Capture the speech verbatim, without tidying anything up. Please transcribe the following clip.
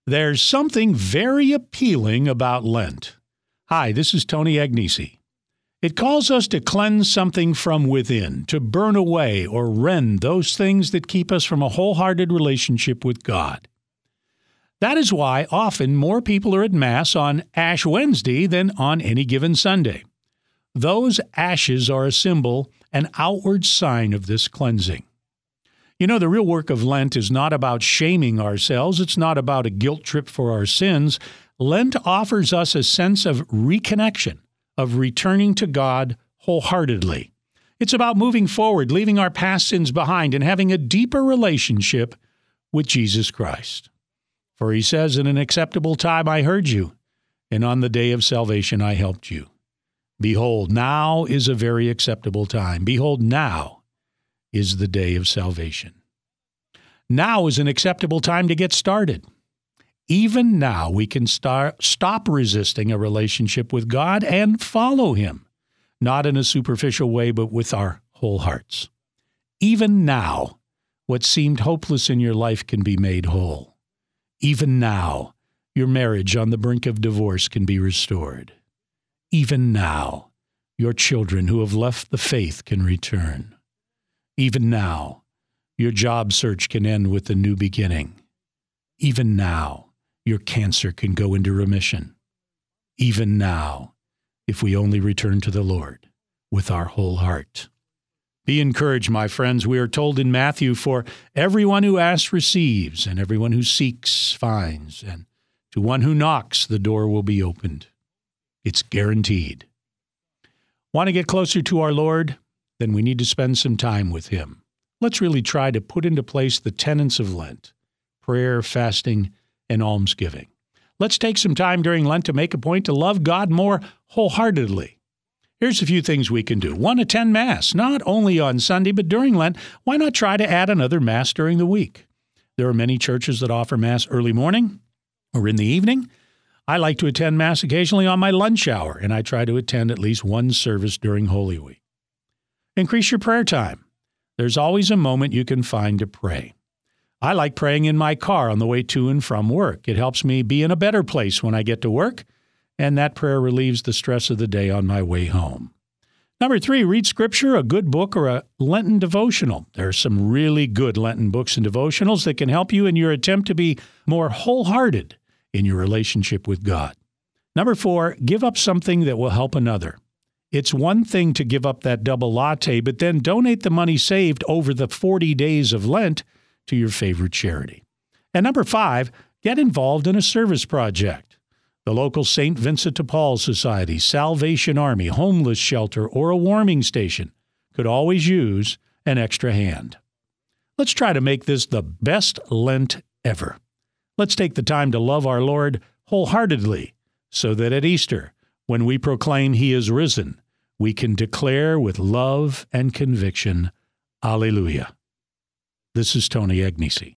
There's something very appealing about Lent. Hi, this is Tony Agnesi. It calls us to cleanse something from within, to burn away or rend those things that keep us from a wholehearted relationship with God. That is why often more people are at Mass on Ash Wednesday than on any given Sunday. Those ashes are a symbol, an outward sign of this cleansing. You know, the real work of Lent is not about shaming ourselves. It's not about a guilt trip for our sins. Lent offers us a sense of reconnection, of returning to God wholeheartedly. It's about moving forward, leaving our past sins behind, and having a deeper relationship with Jesus Christ. For he says, in an acceptable time I heard you, and on the day of salvation I helped you. Behold, now is a very acceptable time. Behold, now is the day of salvation. Now is an acceptable time to get started. Even now, we can start, stop resisting a relationship with God and follow him, not in a superficial way, but with our whole hearts. Even now, what seemed hopeless in your life can be made whole. Even now, your marriage on the brink of divorce can be restored. Even now, your children who have left the faith can return. Even now, your job search can end with a new beginning. Even now, your cancer can go into remission. Even now, if we only return to the Lord with our whole heart. Be encouraged, my friends. We are told in Matthew, for everyone who asks receives, and everyone who seeks finds, and to one who knocks, the door will be opened. It's guaranteed. Want to get closer to our Lord? Then we need to spend some time with him. Let's really try to put into place the tenets of Lent: prayer, fasting, and almsgiving. Let's take some time during Lent to make a point to love God more wholeheartedly. Here's a few things we can do. One, attend Mass, not only on Sunday, but during Lent. Why not try to add another Mass during the week? There are many churches that offer Mass early morning or in the evening. I like to attend Mass occasionally on my lunch hour, and I try to attend at least one service during Holy Week. Increase your prayer time. There's always a moment you can find to pray. I like praying in my car on the way to and from work. It helps me be in a better place when I get to work, and that prayer relieves the stress of the day on my way home. Number three, read Scripture, a good book, or a Lenten devotional. There are some really good Lenten books and devotionals that can help you in your attempt to be more wholehearted in your relationship with God. Number four, give up something that will help another. It's one thing to give up that double latte, but then donate the money saved over the forty days of Lent to your favorite charity. And number five, get involved in a service project. The local Saint Vincent de Paul Society, Salvation Army, homeless shelter, or a warming station could always use an extra hand. Let's try to make this the best Lent ever. Let's take the time to love our Lord wholeheartedly so that at Easter, when we proclaim he is risen, we can declare with love and conviction, Alleluia. This is Tony Agnesi.